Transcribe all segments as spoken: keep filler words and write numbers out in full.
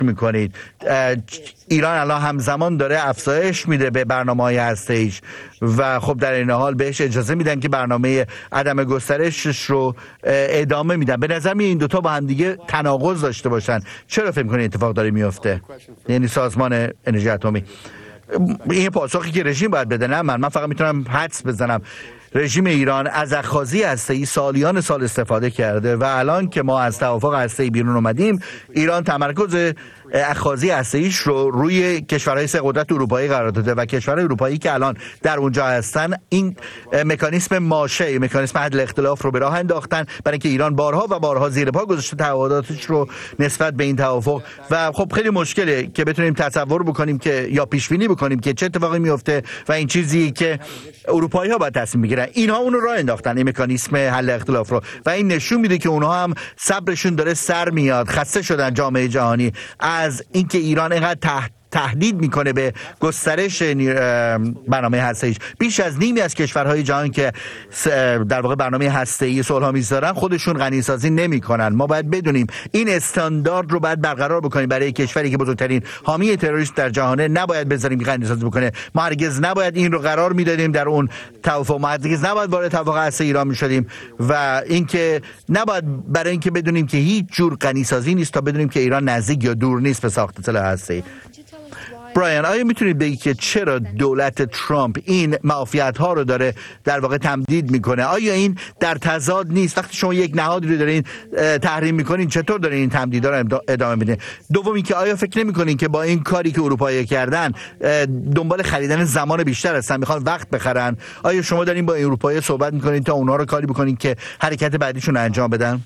میکنید؟ ایران الان همزمان داره افزایش میده به برنامه‌های هسته‌ایش و خب در این حال بهش اجازه میدن که برنامه عدم گسترشش رو ادامه میدن. به نظر میاد این دوتا با هم دیگه تناقض داشته باشن. چرا فکر میکنید اتفاق داره میفته؟ یعنی سازمان انرژی اتمی این پاسخی که رژیم باید بده، نه من من فقط میتونم حدس بزنم. رژیم ایران از اخاذی هسته‌ای سالیان سال استفاده کرده و الان که ما از توافق هسته‌ای بیرون اومدیم، ایران تمرکز اخاذی هسته‌ایش رو روی کشورهای سه قدرت اروپایی قرار داده و کشورهای اروپایی که الان در اونجا هستن این مکانیسم ماشه، مکانیسم حل اختلاف رو به راه انداختن، برای اینکه ایران بارها و بارها زیر پا گذاشته تعهداتش رو نسبت به این توافق و خب خیلی مشکله که بتونیم تصور بکنیم که یا پیش بینی بکنیم که چه اتفاقی میفته و این چیزی که اروپایی‌ها باید تصمیم بگیرن. اینها اون رو راه انداختن، این مکانیسم حل اختلاف رو، و این نشون میده که اونها هم صبرشون داره سر میاد، خسته شدن جامعه جهانی از اینکه ایران اینقدر تحت تهدید میکنه به گسترش برنامه هسته‌ایش. بیش از نیمی از کشورهای جهان که در واقع برنامه هسته‌ای صلح‌آمیز دارن خودشون غنی‌سازی نمی‌کنن. ما باید بدونیم این استاندارد رو باید برقرار بکنیم برای کشوری که بزرگترین حامی تروریست در جهانه. نباید بذاریم که غنی‌سازی بکنه. ما هرگز نباید این رو قرار میدادیم در اون توافق، ما هرگز نباید وارد توافق هسته‌ای ایران میشدیم و اینکه نباید برای اینکه بدونیم که هیچ جور غنی‌سازی نیست تا بدونیم که ایران نزدیک یا دور نیست به ساخت سلاح هسته‌ای. برایان، آیا میتونید بگید که چرا دولت ترامپ این معافیت ها رو داره در واقع تمدید میکنه؟ آیا این در تضاد نیست؟ وقتی شما یک نهادی رو دارین تحریم میکنین، چطور دارین این تمدیدها رو ادامه میدین؟ دومی که آیا فکر نمیکنین که با این کاری که اروپایی کردن دنبال خریدن زمان بیشتر هستن، میخوان وقت بخرن؟ آیا شما دارین با اروپایی صحبت میکنین تا اونها رو کاری بکنین که حرکت بعدیشون رو انجام بدن؟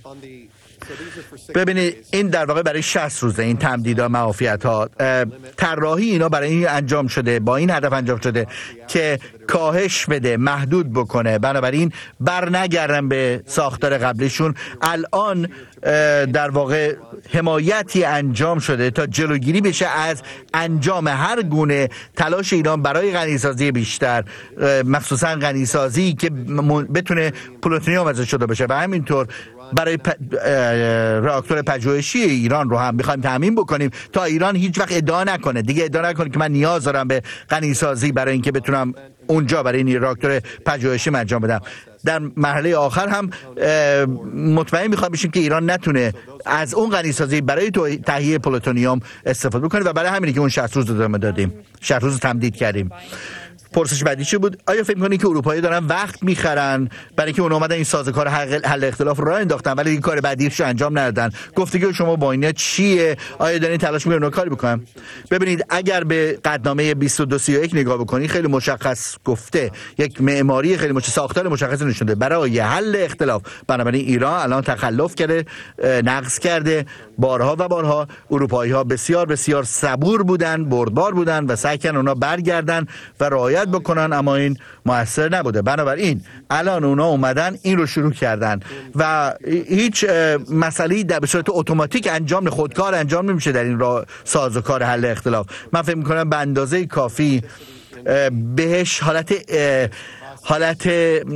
ببینید این در واقع برای شصت روزه این تمدیدها، معافیت‌ها، طراحی اینا برای این انجام شده، با این هدف انجام شده که کاهش بده، محدود بکنه، بنابراین بر نگردن به ساختار قبلیشون. الان در واقع حمایتی انجام شده تا جلوگیری بشه از انجام هر گونه تلاش ایران برای غنی‌سازی بیشتر، مخصوصا غنی‌سازی که بتونه پلوتونیوم ازش شده باشه، و همینطور برای پ... راکتور پژوهشی ایران رو هم می‌خوایم تامین بکنیم تا ایران هیچ وقت ادعا نکنه، دیگه ادعا نکنه که من نیاز دارم به غنی‌سازی برای اینکه بتونم اونجا برای این راکتور پژوهشی انجام بدم. در مرحله آخر هم مطمئن می‌خوام بشیم که ایران نتونه از اون غنی‌سازی برای تهیه پلوتونیوم استفاده بکنه و برای همینه که اون شصت روز ادامه دادیم، شصت روز تمدید کردیم. پرسش بعدی چی بود؟ آیا فکر می‌کنید که اروپایی دارن وقت می‌خرن برای اینکه اونها اومدن این سازوکار حل اختلاف رو راه انداختن ولی این کار بعدیش رو انجام ندادن؟ گفتگو شما با اینا چیه؟ آیا دارین تلاش می‌کنید اونها کاری بکنن؟ ببینید اگر به قطعنامه بیست و دو سی و یک نگاه بکنید خیلی مشخص گفته، یک معماری خیلی مشخص، ساختار مشخص نشون داده برای حل اختلاف. بنابراین ایران الان تخلف کرده، نقض کرده بارها و بارها. اروپایی‌ها بسیار بسیار صبور بودن، بردبار بودن و سعی کردن اونها برگردن و رعایت بکنن، اما این موثر نبوده. بنابراین الان اونا اومدن این رو شروع کردن و هیچ مسئله‌ای در صورت اتوماتیک انجام خودکار انجام نمیشه در این راه سازوکار حل اختلاف. من فکر می‌کنم به اندازه کافی بهش حالت حالت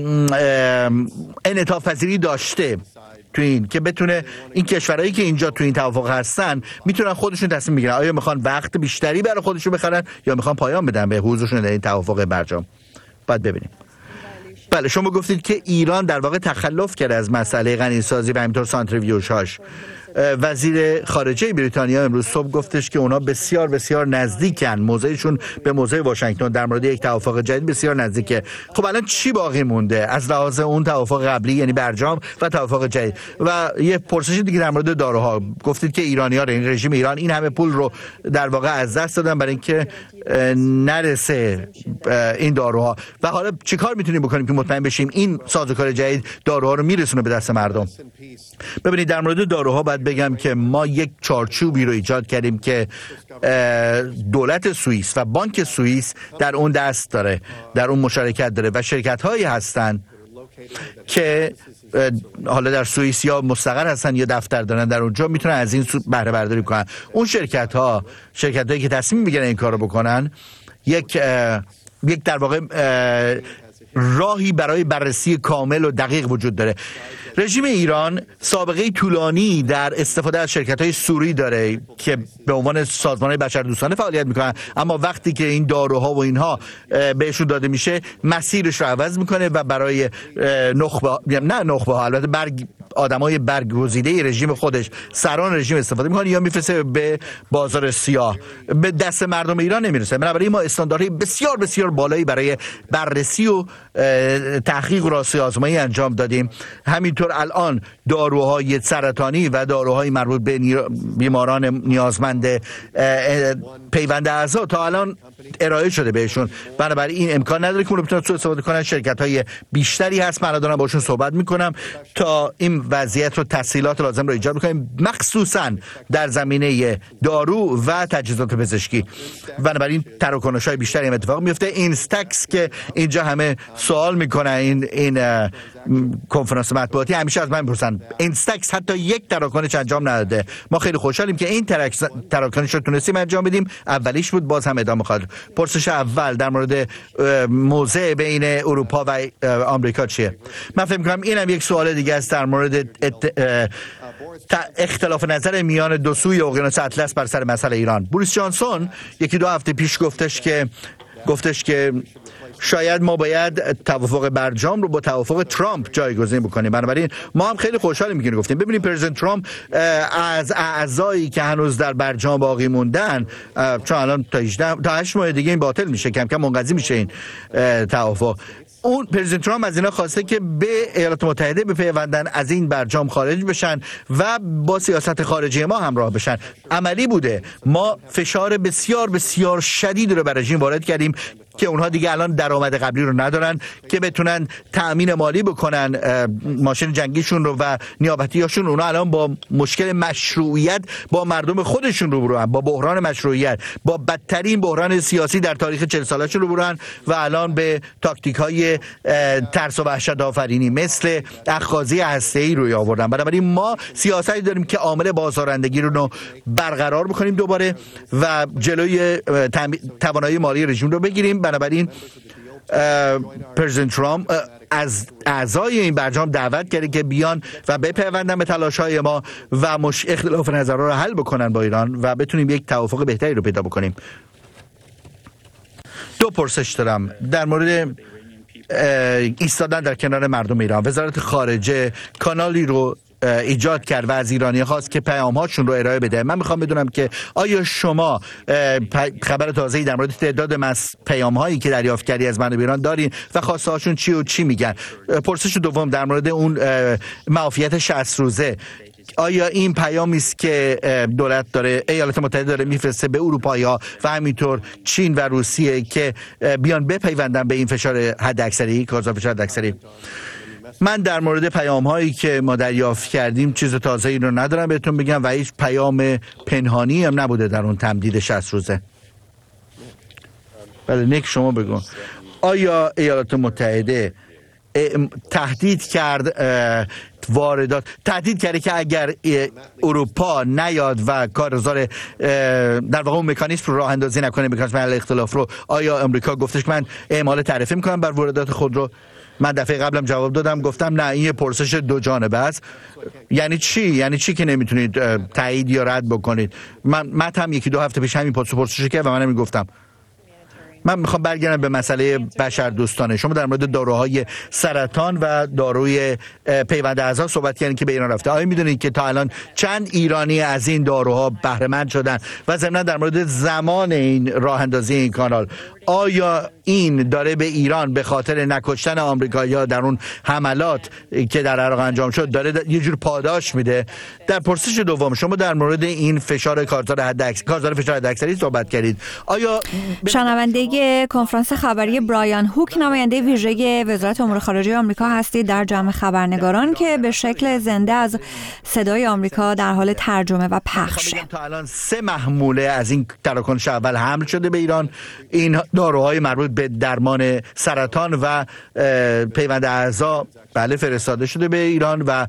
انعطاف پذیری داشته تو این که بتونه این کشورهایی که اینجا تو این توافق هستن میتونن خودشون تصمیم بگیرن آیا میخوان وقت بیشتری برای خودشون بخرن یا میخوان پایان بدن به حضورشون در این توافق برجام. باید ببینیم. بله شما گفتید که ایران در واقع تخلف کرده از مسئله غنی‌سازی و همینطور سانتریفیوژهاش. وزیر خارجه بریتانیا امروز صبح گفتش که اونا بسیار بسیار نزدیکن، موضعشون به موضع واشنگتن در مورد یک توافق جدید بسیار نزدیکه. خب الان چی باقی مونده از لحاظ اون توافق قبلی یعنی برجام و توافق جدید؟ و یه پرسش دیگه در مورد داروها، گفتید که ایرانی‌ها این رژیم ایران این همه پول رو در واقع از دست دادن برای اینکه نرسه این داروها و حالا چیکار میتونیم بکنیم که مطمئن بشیم این سازوکار جدید داروها رو میرسونه به دست مردم؟ ببینید در مورد داروها باید بگم که ما یک چارچوبی رو ایجاد کردیم که دولت سوئیس و بانک سوئیس در اون دست داره، در اون مشارکت داره و شرکت هایی هستن که حالا در سوئیس یا مستقر هستن یا دفتر دارن در اونجا، میتونن از این بهره برداری کنن. اون شرکت ها شرکت هایی که تصمیم میگیرن این کارو بکنن یک یک در واقع راهی برای بررسی کامل و دقیق وجود داره. رژیم ایران سابقه طولانی در استفاده از شرکت‌های سوری داره که به عنوان سازمان‌های بشردوستانه فعالیت میکنن، اما وقتی که این داروها و اینها بهشون داده میشه مسیرش رو عوض میکنه و برای نخبه نه نخبه ها البته برگ آدمای برگزیده رژیم خودش، سران رژیم استفاده میکنه یا میفرسته به بازار سیاه، به دست مردم ایران نمیرسه. بنابراین ما استانداردهای بسیار بسیار بالایی برای بررسی و تحقیق و راستی آزمایی انجام دادیم. همینطور الان داروهای سرطانی و داروهای مربوط به بیماران نیازمند پیوند اعضا تا الان ارائه شده بهشون، بنابراین این امکان نداره که اون بتونن سوء استفاده کنن. شرکت‌های بیشتری هست، من دارم باشون صحبت میکنم تا این وضعیت رو تسهیلات لازم رو ایجاد بکنیم، مخصوصا در زمینه دارو و تجهیزات پزشکی. بنابراین تراکنش‌های بیشتری هم اتفاق میفته. اینستکس که اینجا همه سوال میکنن، این این کنفرانس مطبوعاتی همیشه از من میپرسن، اینستکس حتی یک تراکنش انجام نداده. ما خیلی خوشحالیم که این تراکنش رو تونستیم انجام بدیم. اولیش بود، باز هم ادامه خواهد. پرسش اول در مورد موضع بین اروپا و آمریکا چیه؟ من فکر می‌کنم اینم یک سوال دیگه است در مورد اختلاف نظر میان دو سوی اقیانوس اطلس بر سر مسئله ایران. بوریس جانسون یکی دو هفته پیش گفتش که گفتش که شاید ما باید توافق برجام رو با توافق ترامپ جایگزین بکنیم. بنابراین ما هم خیلی خوشحالیم می‌کنیم گفتیم ببینید پرزیدنت ترامپ از اعضایی که هنوز در برجام باقی موندن، چون الان تا هجده تا هشت ماه دیگه این باطل میشه، کم کم منقضی میشه این توافق. اون پرزیدنت ترامپ از اینا خواسته که به ایالات متحده بپیوندن، از این برجام خارج بشن و با سیاست خارجی ما همراه بشن. عملی بوده. ما فشار بسیار بسیار شدید رو بر رژیم وارد کردیم که اونها دیگه الان درآمد قبلی رو ندارن که بتونن تأمین مالی بکنن ماشین جنگیشون رو و نیابتیاشون. اونها الان با مشکل مشروعیت با مردم خودشون روبرو، با بحران مشروعیت، با بدترین بحران سیاسی در تاریخ چهل ساله‌شون روبرو و الان به تاکتیک‌های ترس و وحشت آفرینی مثل اخاذی هسته‌ای روی آوردن. بنابراین ما سیاستی داریم که عامل بازارندگی رو برقرار بکنیم دوباره و جلوی توانایی مالی رژیم رو بگیریم. بنابراین پرزیدنت ترامپ از اعضای این برجام دعوت کرده که بیان و بپیوندن به تلاش‌های ما و مش اختلاف نظرها رو حل بکنن با ایران و بتونیم یک توافق بهتری رو پیدا بکنیم. دو پرسش دارم در مورد ایستادن در کنار مردم ایران. وزارت خارجه کانالی رو ایجاد کرد و از ایرانی خواست که پیام‌هاشون رو ارائه بده. من میخوام بدونم که آیا شما خبر تازه‌ای در مورد تعداد پیام‌هایی که دریافت کردی از مردم ایران دارین و خواسته هاشون چی و چی میگن؟ پرسش دوم در مورد اون معافیت شصت روزه. آیا این پیامی است که دولت داره، ایالات متحده داره میفرسته به اروپایی‌ها و همینطور چین و روسیه که بیان بپیوندن به این فشار حداکثری، کارزار فشار حداکثری؟ من در مورد پیام هایی که ما دریافت کردیم چیز تازه‌ای رو ندارم بهتون بگم و هیچ پیام پنهانی هم نبوده در اون تمدید شصت روزه. بله نیک شما بگو. آیا ایالات متحده تهدید کرد واردات تهدید کرده که اگر اروپا نیاد و کارزار در واقع اون مکانیزم رو راه اندازی نکنه، مکانیزم حل اختلاف رو، آیا امریکا گفتش که من اعمال تعرفه میکنم بر واردات خودرو؟ من دفعه قبلم جواب دادم، گفتم نه این یه پرسش دو جانبه است. یعنی چی؟ یعنی چی که نمیتونید تایید یا رد بکنید؟ من من هم یکی دو هفته پیش همین پرسش کرد و منم میگفتم. من میخوام برگردم به مسئله بشردوستانه. شما در مورد داروهای سرطان و داروی پیوند اعضا صحبت کردین که به ایران رفته. آیا میدونید که تا الان چند ایرانی از این داروها بهره مند شدن؟ و ضمن در مورد زمان این راه اندازی این کانال، آیا این داره به ایران به خاطر نکشتن آمریکایی‌ها در اون حملات که در عراق انجام شد داره یه جور پاداش میده؟ در پرسش دوم شما در مورد این فشار کارزار حداکثری کارزار فشار حداکثری صحبت کردید. آیا شنونده کنفرانس خبری برایان هوک نماینده ویژه وزارت امور خارجه آمریکا هستید در جمع خبرنگاران که به شکل زنده از صدای آمریکا در حال ترجمه و پخشه. تا الان سه محموله از این تراکنش اول حمل شده به ایران. این داروهای مربوط به درمان سرطان و پیوند اعضا بله فرستاده شده به ایران و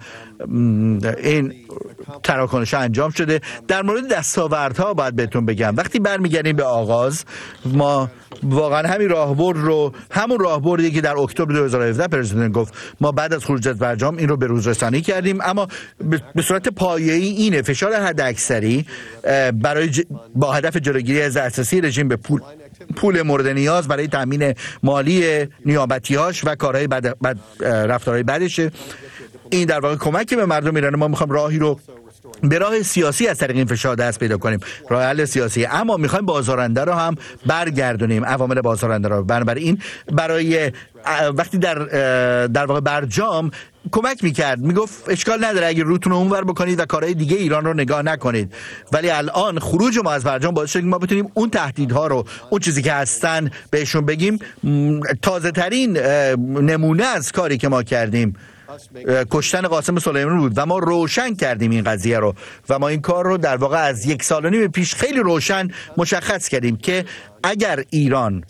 این تراکنش انجام شده. در مورد دستاوردها باید بهتون بگم، وقتی برمیگردیم به آغاز، ما واقعا همین راهبرد رو، همون راهبردی که در اکتبر دو هزار و هفده پرزیدنت گفت ما بعد از خروج از برجام این رو به روز رسانی کردیم، اما به صورت پایه‌ای اینه فشار حداکثری برای ج... با هدف جلوگیری از دسترسی رژیم به پول پول مورد نیاز برای تامین مالی نیابتی‌هاش و کارهای بد... بد... رفتارهای بدشه. این در واقع کمکی به مردم ایران. ما میخوام راهی رو به راه سیاسی از طریق این فشار دست پیدا کنیم، راه حل سیاسی، اما میخوایم بازارنده رو هم برگردونیم، عوامل بازارنده رو. بنابراین برای وقتی در در واقع برجام کمک میکرد، میگفت اشکال نداره اگه روتون رو اونور بکنید و کارهای دیگه ایران رو نگاه نکنید، ولی الان خروج ما از برجام باعث شد که ما بتونیم اون تهدیدها رو، اون چیزی که هستن بهشون بگیم. تازه ترین نمونه از کاری که ما کردیم کشتن قاسم سلیمانی بود و ما روشن کردیم این قضیه رو و ما این کار رو در واقع از یک سال و نیم پیش خیلی روشن مشخص کردیم که اگر ایران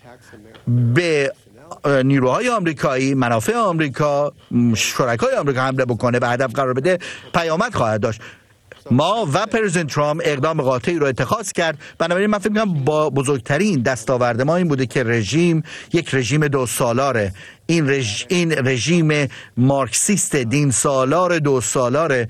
به نیروهای آمریکایی، منافع آمریکا، شرکای آمریکا حمله بکنه، به هدف قرار بده، پیامد خواهد داشت. ما و پرزیدنت ترامپ اقدام قاطعی رو اتخاذ کرد. بنابراین من فکر می‌کنم با بزرگترین دستاورد ما این بوده که رژیم یک رژیم دو سالاره. این رژ... این رژیم مارکسیست دین سالار دو سالاره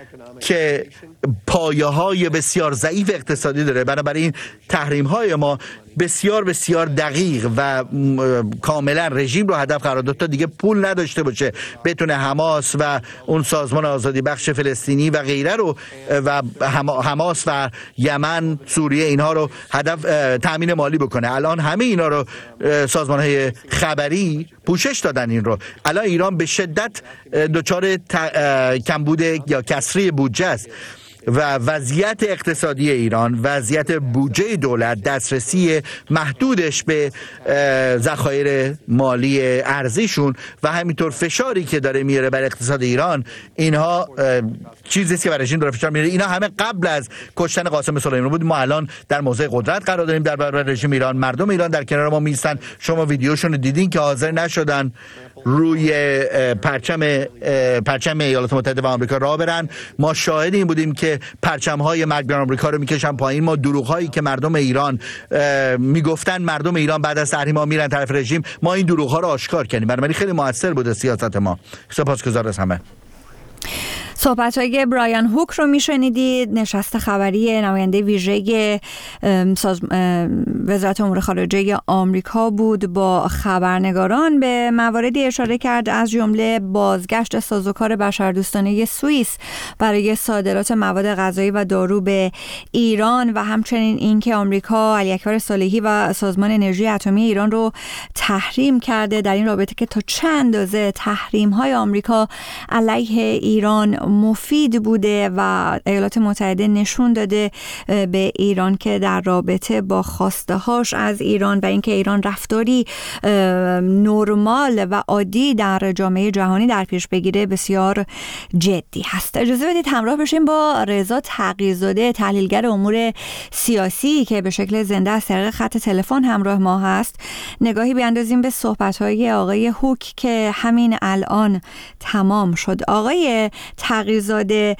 که پایه‌های بسیار ضعیف اقتصادی داره. بنابراین تحریم‌های ما بسیار بسیار دقیق و کاملا رژیم رو هدف قرار داد تا دیگه پول نداشته باشه بتونه حماس و اون سازمان آزادی بخش فلسطینی و غیره رو و حماس و یمن، سوریه، اینها رو هدف تامین مالی بکنه. الان همه اینا رو سازمان‌های خبری پوشش دادن این رو. الان ایران به شدت دچار کمبود یا کسری بودجه است و وضعیت اقتصادی ایران، وضعیت بودجه دولت، دسترسی محدودش به ذخایر مالی ارزیشون و همینطور فشاری که داره میاره بر اقتصاد ایران، اینها چیزی است که بر رژیم داره فشار میاره. اینا همه قبل از کشتن قاسم سلیمانی بود. ما الان در موضع قدرت قرار داریم در برابر رژیم ایران. مردم ایران در کنار ما میستن. شما ویدیوشون رو دیدین که حاضر نشدن روی پرچم پرچم ایالات متحده و آمریکا راه برن. ما شاهد این بودیم که پرچم‌های مرگ بر آمریکا رو میکشن پایین. ما دروغ‌هایی که مردم ایران میگفتن مردم ایران بعد از تحریم‌ها میرن طرف رژیم، ما این دروغ‌ها رو آشکار کردیم. بنابراین خیلی موثر بوده سیاست ما. سپاسگزار از همه. صحبت‌های برایان هوک رو میشنیدید، نشست خبری نماینده ویژه ساز... وزارت امور خارجه آمریکا بود. با خبرنگاران به مواردی اشاره کرد از جمله بازگشت سازوکار بشردوستانه سوئیس برای صادرات مواد غذایی و دارو به ایران و همچنین اینکه آمریکا علی اکبر صالحی و سازمان انرژی اتمی ایران رو تحریم کرده. در این رابطه که تا چه اندازه تحریم‌های آمریکا علیه ایران مفید بوده و ایالات متحده نشون داده به ایران که در رابطه با خواسته هاش از ایران و اینکه ایران رفتاری نرمال و عادی در جامعه جهانی در پیش بگیره بسیار جدی هست. اجازه بدید همراه بشیم با رضا تقی‌زاده، تحلیلگر امور سیاسی که به شکل زنده از طریق خط تلفن همراه ما هست، نگاهی بیاندازیم به صحبت‌های آقای هوک که همین الان تمام شد. آقای تقی‌زاده،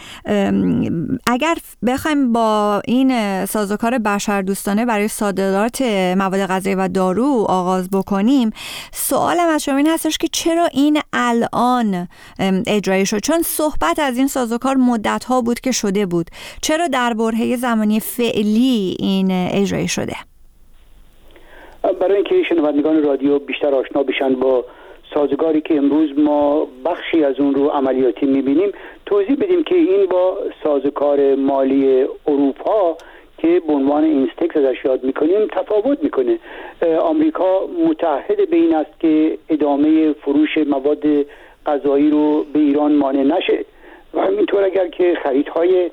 اگر بخوایم با این سازوکار بشردوستانه برای صادرات مواد غذایی و دارو آغاز بکنیم، سوالم از شما این هستش که چرا این الان اجرایی شد؟ چون صحبت از این سازوکار مدت‌ها بود که شده بود، چرا در برهه زمانی فعلی این اجرایی شده؟ برای اینکه شنوندگان رادیو بیشتر آشنا بشن با سازوکاری که امروز ما بخشی از اون رو عملیاتی میبینیم، توضیح بدیم که این با سازوکار مالی اروپا که به عنوان اینستکس ازش یاد میکنیم تفاوت میکنه. آمریکا متعهد به این است که ادامه فروش مواد غذایی رو به ایران مانع نشه و همینطور اگر که خریدهای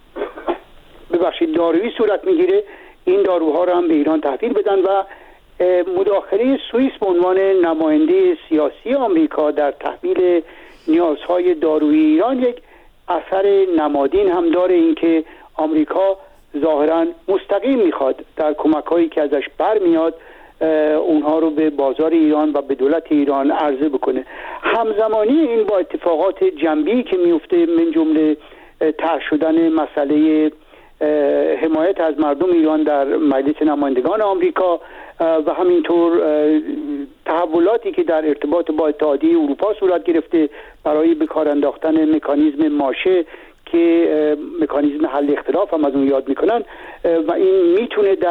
ببخشید دارویی صورت میگیره، این داروها رو هم به ایران تحویل بدن و مداخله سوئیس به عنوان نماینده سیاسی آمریکا در تحویل نیازهای دارویی ایران یک اثر نمادین هم داره، این که آمریکا ظاهراً مستقیم میخواد در کمک‌هایی که ازش برمیاد اونها رو به بازار ایران و به دولت ایران عرضه بکنه. همزمانی این با اتفاقات جنبی که میفته، من جمله طرح شدن مسئله حمایت از مردم ایران در مجلس نمایندگان آمریکا و همینطور تحولاتی که در ارتباط با اتحادیه اروپا صورت گرفته برای به کار انداختن مکانیزم ماشه که مکانیزم حل اختلاف هم از اون یاد میکنن و این میتونه در